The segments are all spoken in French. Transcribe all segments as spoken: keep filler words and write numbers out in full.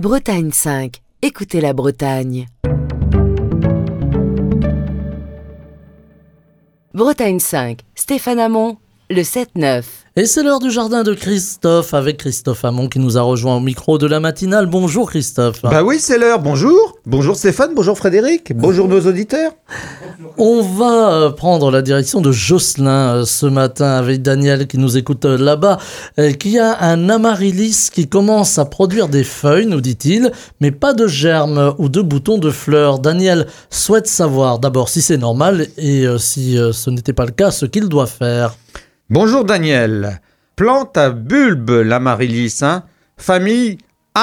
Bretagne cinq. Écoutez la Bretagne. Bretagne cinq. Stéphane Hamon, le sept neuf. Et c'est l'heure du jardin de Christophe, avec Christophe Hamon qui nous a rejoint au micro de la matinale. Bonjour Christophe. Bah oui, c'est l'heure. Bonjour. Bonjour Stéphane, bonjour Frédéric, bonjour nos auditeurs. On va prendre la direction de Josselin ce matin avec Daniel qui nous écoute là-bas, qui a un amaryllis qui commence à produire des feuilles, nous dit-il, mais pas de germes ou de boutons de fleurs. Daniel souhaite savoir d'abord si c'est normal et si ce n'était pas le cas, ce qu'il doit faire. Bonjour Daniel. Plante à bulbe l'amaryllis, hein, famille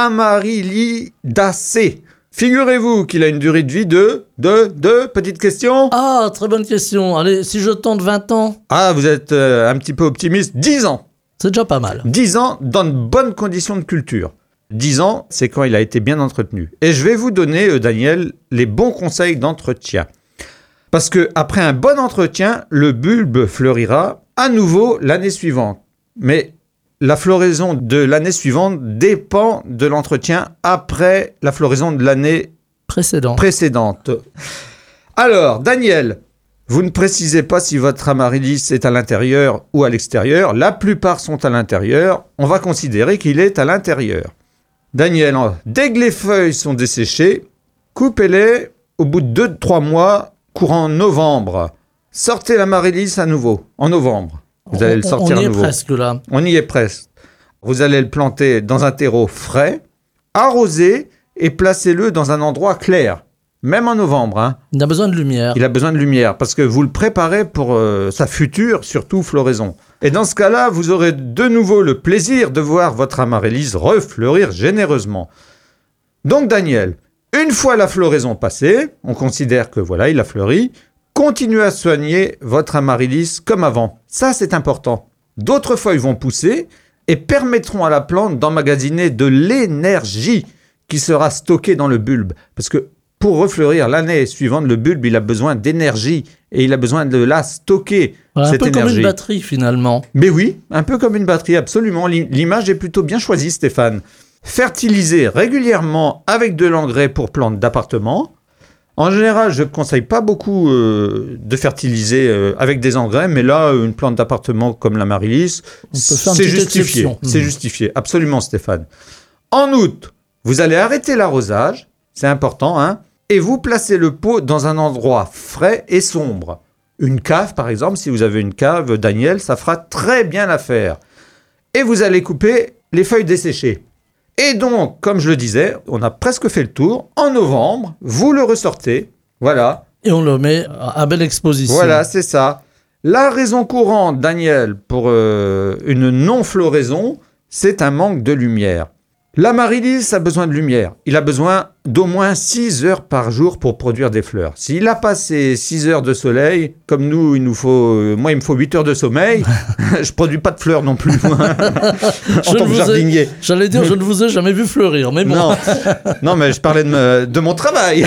Amaryllidaceae. Figurez-vous qu'il a une durée de vie de... de... de... Petite question. Ah, très bonne question. Allez, si je tente vingt ans. Ah, vous êtes euh, un petit peu optimiste. dix ans. C'est déjà pas mal. dix ans dans de bonnes conditions de culture. dix ans, c'est quand il a été bien entretenu. Et je vais vous donner, euh, Daniel, les bons conseils d'entretien. Parce que après un bon entretien, le bulbe fleurira à nouveau l'année suivante. Mais la floraison de l'année suivante dépend de l'entretien après la floraison de l'année Précédent. précédente. Alors, Daniel, vous ne précisez pas si votre amaryllis est à l'intérieur ou à l'extérieur. La plupart sont à l'intérieur. On va considérer qu'il est à l'intérieur. Daniel, dès que les feuilles sont desséchées, coupez-les au bout de deux à trois mois, courant novembre. Sortez l'amaryllis à nouveau, en novembre. Vous allez on, le sortir on y à nouveau. est presque là. On y est presque. Vous allez le planter dans un terreau frais, arrosé et placez-le dans un endroit clair. Même en novembre. Hein. Il a besoin de lumière. Il a besoin de lumière parce que vous le préparez pour euh, sa future, surtout floraison. Et dans ce cas-là, vous aurez de nouveau le plaisir de voir votre amaryllis refleurir généreusement. Donc Daniel, une fois la floraison passée, on considère que voilà, il a fleuri. Continuez à soigner votre amaryllis comme avant. Ça, c'est important. D'autres feuilles vont pousser et permettront à la plante d'emmagasiner de l'énergie qui sera stockée dans le bulbe. Parce que pour refleurir l'année suivante, le bulbe, il a besoin d'énergie et il a besoin de la stocker, Voilà, cette un peu énergie. comme une batterie, finalement. Mais oui, un peu comme une batterie, absolument. L'image est plutôt bien choisie, Stéphane. Fertiliser régulièrement avec de l'engrais pour plantes d'appartement. En général, je ne conseille pas beaucoup euh, de fertiliser euh, avec des engrais, mais là, une plante d'appartement comme l'amaryllis, c'est justifié. C'est mmh. justifié, absolument, Stéphane. En août, vous allez arrêter l'arrosage, c'est important, hein, et vous placez le pot dans un endroit frais et sombre. Une cave, par exemple, si vous avez une cave, Daniel, ça fera très bien l'affaire. Et vous allez couper les feuilles desséchées. Et donc, comme je le disais, on a presque fait le tour. En novembre, vous le ressortez. Voilà. Et on le met à belle exposition. Voilà, c'est ça. La raison courante, Daniel, pour euh, une non-floraison, c'est un manque de lumière. L'amaryllis a besoin de lumière. Il a besoin d'au moins six heures par jour pour produire des fleurs. S'il a passé six heures de soleil, comme nous, il nous faut, euh, moi, il me faut huit heures de sommeil. Je produis pas de fleurs non plus, moi, en tant que jardinier. Ai, j'allais dire, je ne vous ai jamais vu fleurir, mais bon. Non, non mais je parlais de, me, de mon travail.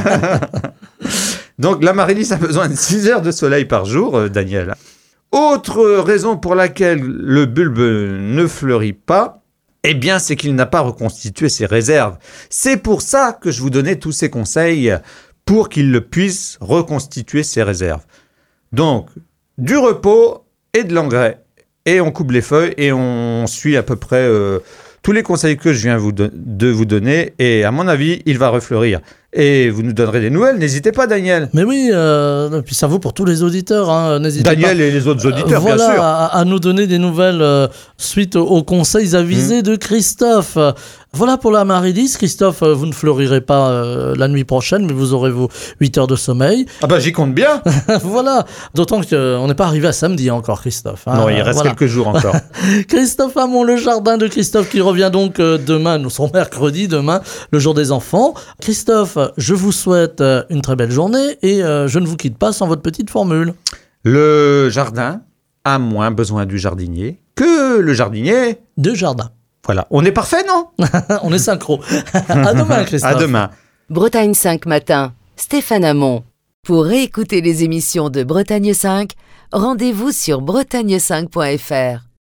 Donc, l'amaryllis a besoin de six heures de soleil par jour, euh, Daniel. Autre raison pour laquelle le bulbe ne fleurit pas, eh bien, c'est qu'il n'a pas reconstitué ses réserves. C'est pour ça que je vous donnais tous ces conseils pour qu'il puisse reconstituer ses réserves. Donc, du repos et de l'engrais. Et on coupe les feuilles et on suit à peu près euh, tous les conseils que je viens vous de, de vous donner. Et à mon avis, il va refleurir. Et vous nous donnerez des nouvelles. N'hésitez pas, Daniel. Mais oui, euh, puis ça vaut pour tous les auditeurs. Hein. N'hésitez Daniel pas, et les autres auditeurs, euh, voilà, bien sûr. À, à nous donner des nouvelles euh, suite aux conseils avisés mmh. de Christophe. Voilà pour l'amaryllis. Christophe, vous ne fleurirez pas euh, la nuit prochaine, mais vous aurez vos huit heures de sommeil. Ah bah j'y compte bien. Voilà. D'autant qu'on n'est pas arrivé à samedi encore, Christophe. Hein. Non, il reste voilà. quelques jours encore. Christophe Hamon, le jardin de Christophe qui revient donc euh, demain, nous sommes mercredi, demain, le jour des enfants. Christophe, je vous souhaite euh, une très belle journée et euh, je ne vous quitte pas sans votre petite formule. Le jardin a moins besoin du jardinier que le jardinier de jardin. Voilà, on est parfait, non? On est synchro. À demain, Christophe. À demain. Bretagne cinq matin, Stéphane Hamon. Pour réécouter les émissions de Bretagne cinq, rendez-vous sur bretagne cinq point f r.